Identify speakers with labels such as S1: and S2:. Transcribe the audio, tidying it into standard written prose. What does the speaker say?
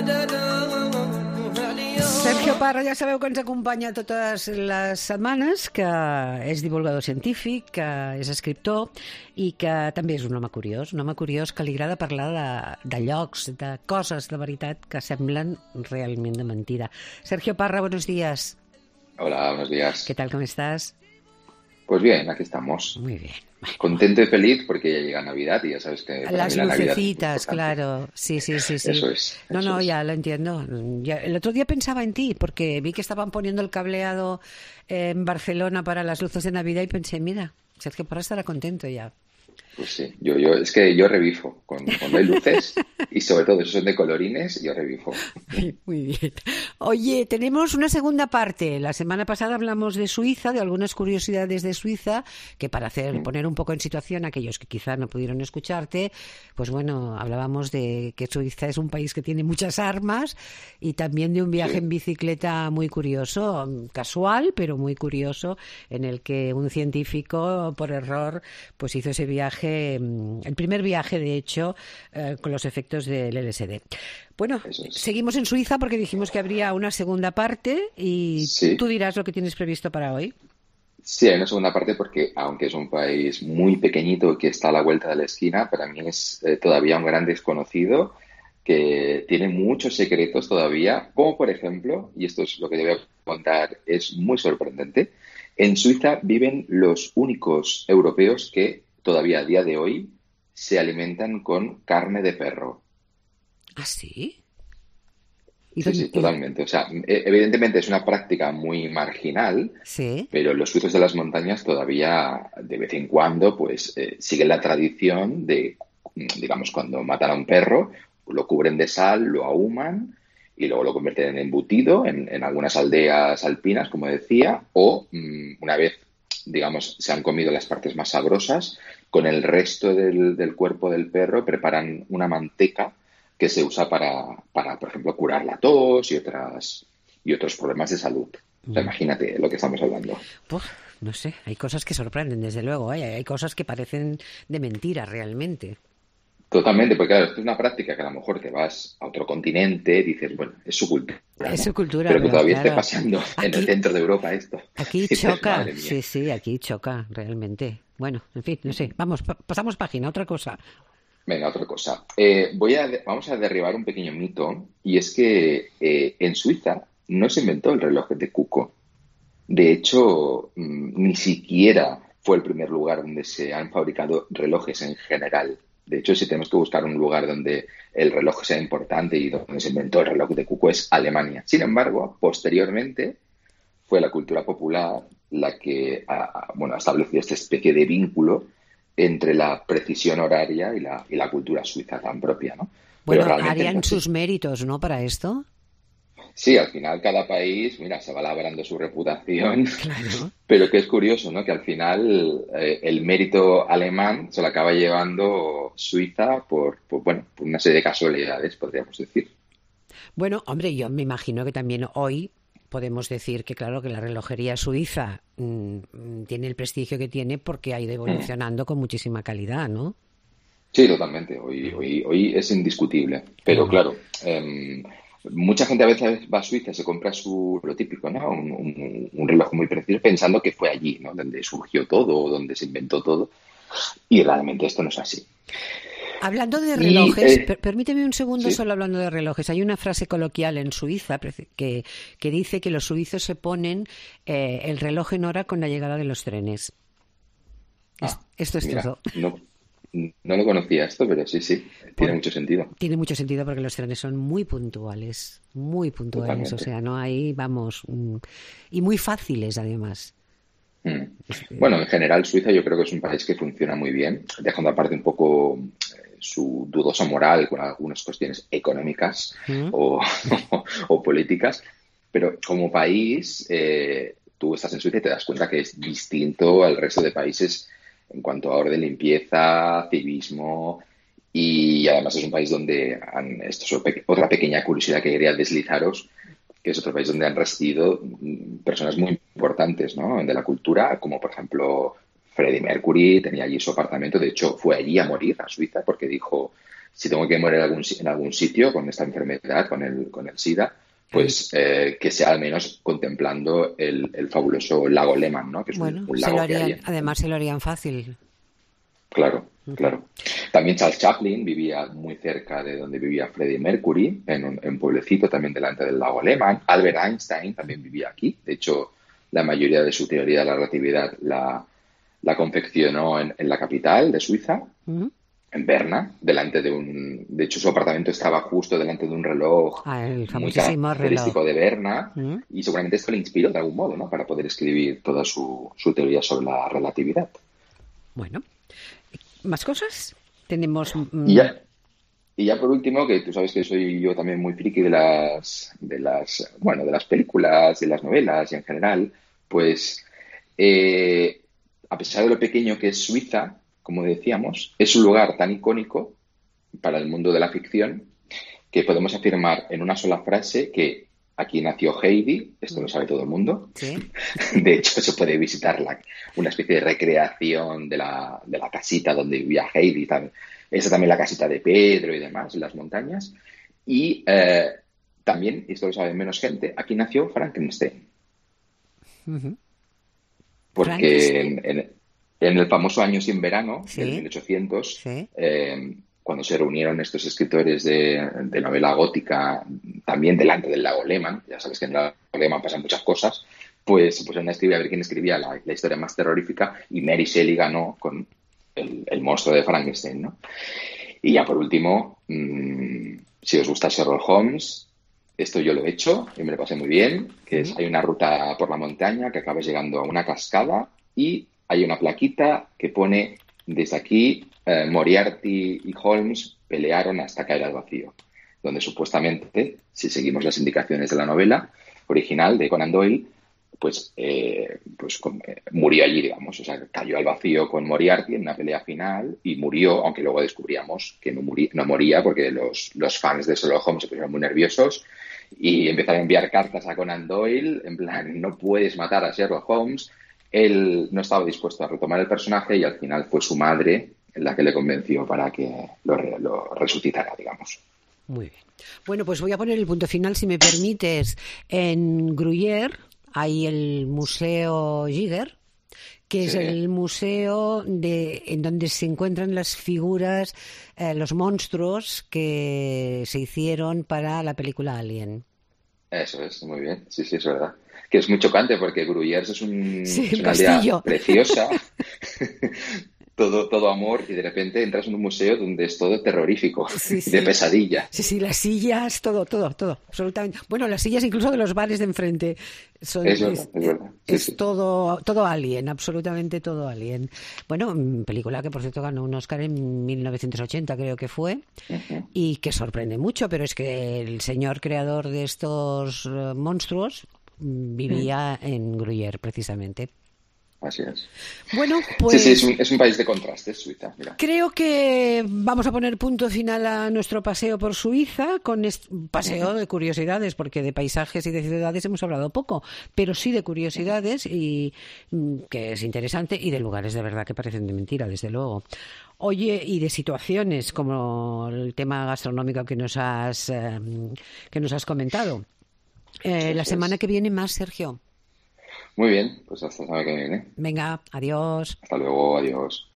S1: Sergio Parra, ja sabeu que ens acompanya totes les setmanes, que és divulgador científic, que és escriptor i que també és un home curiós que li agrada parlar de llocs, de coses de veritat que semblen realment de mentida. Sergio Parra, buenos días.
S2: Hola, buenos días.
S1: ¿Qué tal, cómo estás?
S2: Pues bien, aquí estamos.
S1: Muy bien.
S2: Contento y feliz porque ya llega Navidad y ya sabes que para
S1: las
S2: mí la
S1: lucecitas,
S2: Navidad es
S1: claro. Sí.
S2: Eso es.
S1: No, ya lo entiendo. El otro día pensaba en ti porque vi que estaban poniendo el cableado en Barcelona para las luces de Navidad y pensé, mira, Sergio Parra estará contento ya.
S2: Pues sí, es que yo revifo cuando hay luces y sobre todo si son de colorines, yo revifo.
S1: Muy bien. Oye, tenemos una segunda parte. La semana pasada hablamos de Suiza, de algunas curiosidades de Suiza, que para poner un poco en situación a aquellos que quizá no pudieron escucharte, pues bueno, hablábamos de que Suiza es un país que tiene muchas armas y también de un viaje en bicicleta muy curioso, casual, pero muy curioso, en el que un científico, por error, pues hizo ese viaje, el primer viaje, de hecho, con los efectos del LSD. Bueno, seguimos en Suiza porque dijimos que habría una segunda parte y tú dirás lo que tienes previsto para hoy.
S2: Sí, hay una segunda parte porque, aunque es un país muy pequeñito que está a la vuelta de la esquina, para mí es todavía un gran desconocido que tiene muchos secretos todavía, como por ejemplo, y esto es lo que te voy a contar, es muy sorprendente, en Suiza viven los únicos europeos que todavía a día de hoy se alimentan con carne de perro.
S1: ¿Ah, sí?
S2: Sí, totalmente. O sea, evidentemente es una práctica muy marginal, pero los suizos de las montañas todavía de vez en cuando pues siguen la tradición de, digamos, cuando matan a un perro, lo cubren de sal, lo ahuman y luego lo convierten en embutido en algunas aldeas alpinas, como decía, o una vez, digamos, se han comido las partes más sabrosas, con el resto del cuerpo del perro preparan una manteca que se usa para, por ejemplo, curar la tos y otros problemas de salud. O sea, imagínate lo que estamos hablando.
S1: No sé, hay cosas que sorprenden, desde luego. Hay cosas que parecen de mentira realmente.
S2: Totalmente, porque claro, esto es una práctica que a lo mejor te vas a otro continente, dices, bueno, es su cultura, ¿no?
S1: Es su cultura,
S2: pero que todavía
S1: claro,
S2: esté pasando aquí, en el centro de Europa esto.
S1: Aquí choca, sí, aquí choca realmente. Bueno, en fin, no sé, vamos, pasamos página, otra cosa.
S2: Venga, otra cosa. Vamos a derribar un pequeño mito, y es que en Suiza no se inventó el reloj de cuco. De hecho, ni siquiera fue el primer lugar donde se han fabricado relojes en general. De hecho, si tenemos que buscar un lugar donde el reloj sea importante y donde se inventó el reloj de cuco es Alemania. Sin embargo, posteriormente fue la cultura popular la que ha establecido esta especie de vínculo entre la precisión horaria y la cultura suiza tan propia, ¿no?
S1: Bueno, harían sus méritos, ¿no?, para esto.
S2: Sí, al final cada país, mira, se va labrando su reputación,
S1: claro.
S2: Pero que es curioso, ¿no?, que al final el mérito alemán se lo acaba llevando Suiza por una serie de casualidades, podríamos decir.
S1: Bueno, hombre, yo me imagino que también hoy podemos decir que, claro, que la relojería suiza tiene el prestigio que tiene porque ha ido evolucionando con muchísima calidad, ¿no?
S2: Sí, totalmente. Hoy es indiscutible. Pero claro, mucha gente a veces va a Suiza y se compra lo típico, ¿no? Un reloj muy preciso pensando que fue allí, ¿no?, donde surgió todo, donde se inventó todo. Y realmente esto no es así.
S1: Hablando de relojes, permíteme un segundo solo hablando de relojes. Hay una frase coloquial en Suiza que dice que los suizos se ponen el reloj en hora con la llegada de los trenes. Esto es todo.
S2: No lo conocía esto, pero sí, tiene mucho sentido.
S1: Tiene mucho sentido porque los trenes son muy puntuales,
S2: Totalmente.
S1: o sea, no hay, vamos, y muy fáciles además.
S2: Bueno, en general Suiza yo creo que es un país que funciona muy bien, dejando aparte un poco su dudosa moral con algunas cuestiones económicas o políticas, pero como país tú estás en Suiza y te das cuenta que es distinto al resto de países en cuanto a orden, limpieza, civismo, y además es un país donde, esto es otra pequeña curiosidad que quería deslizaros, que es otro país donde han residido personas muy importantes, ¿no?, de la cultura, como por ejemplo Freddie Mercury, tenía allí su apartamento, de hecho fue allí a morir, a Suiza, porque dijo si tengo que morir en algún sitio con esta enfermedad, con el SIDA, pues que sea al menos contemplando el fabuloso lago Lehmann, ¿no? Que es un lago que hay
S1: además se lo harían fácil.
S2: Claro, claro. También Charles Chaplin vivía muy cerca de donde vivía Freddie Mercury, en un pueblecito también delante del lago Lehmann. Albert Einstein también vivía aquí. De hecho, la mayoría de su teoría de la relatividad la confeccionó en la capital de Suiza, en Berna, de hecho, su apartamento estaba justo delante de un reloj muy característico de Berna, y seguramente esto le inspiró de algún modo, ¿no? Para poder escribir toda su teoría sobre la relatividad.
S1: Bueno, ¿más cosas? Tenemos...
S2: Y ya por último, que tú sabes que soy yo también muy friki de las películas, de las novelas y en general, pues a pesar de lo pequeño que es Suiza, como decíamos, es un lugar tan icónico para el mundo de la ficción que podemos afirmar en una sola frase que aquí nació Heidi, esto lo sabe todo el mundo.
S1: ¿Sí?
S2: De hecho, se puede visitar una especie de recreación de la casita donde vivía Heidi. Esa también la casita de Pedro y demás, en las montañas. Y también, esto lo sabe menos gente, aquí nació Frankenstein. Porque en el famoso Año sin verano, en 1800, cuando se reunieron estos escritores de novela gótica, también delante del lago Lehmann, ya sabes que en el lago Lehmann pasan muchas cosas, pues a ver quién escribía la historia más terrorífica, y Mary Shelley ganó con el monstruo de Frankenstein, ¿no? Y ya por último, si os gusta Sherlock Holmes, esto yo lo he hecho y me lo pasé muy bien, hay una ruta por la montaña que acabas llegando a una cascada y hay una plaquita que pone: desde aquí Moriarty y Holmes pelearon hasta caer al vacío, donde supuestamente, si seguimos las indicaciones de la novela original de Conan Doyle, pues murió allí, digamos, o sea, cayó al vacío con Moriarty en una pelea final y murió, aunque luego descubríamos que no moría porque los fans de Sherlock Holmes se pusieron muy nerviosos y empezaron a enviar cartas a Conan Doyle en plan: no puedes matar a Sherlock Holmes. Él no estaba dispuesto a retomar el personaje y al final fue su madre la que le convenció para que lo resucitara, digamos.
S1: Muy bien. Bueno, pues voy a poner el punto final, si me permites. En Gruyère hay el Museo Giger, que es el museo en donde se encuentran las figuras, los monstruos que se hicieron para la película Alien.
S2: Eso es, muy bien. Sí, es verdad. Que es muy chocante porque Gruyère es una
S1: castillo
S2: aldea preciosa, todo amor, y de repente entras en un museo donde es todo terrorífico, de pesadilla.
S1: Sí, las sillas, todo, absolutamente. Bueno, las sillas incluso de los bares de enfrente.
S2: Es verdad.
S1: Es todo Alien, absolutamente todo Alien. Bueno, película que por cierto ganó un Oscar en 1980, creo que fue, y que sorprende mucho, pero es que el señor creador de estos monstruos vivía en Gruyère, precisamente.
S2: Así es.
S1: Bueno, pues...
S2: Sí, es un país de contrastes, Suiza. Mira.
S1: Creo que vamos a poner punto final a nuestro paseo por Suiza, con paseo de curiosidades, porque de paisajes y de ciudades hemos hablado poco, pero sí de curiosidades, y que es interesante, y de lugares de verdad que parecen de mentira, desde luego. Oye, y de situaciones como el tema gastronómico que nos has comentado. La semana que viene más, Sergio.
S2: Muy bien, pues hasta la semana que viene.
S1: Venga, adiós.
S2: Hasta luego, adiós.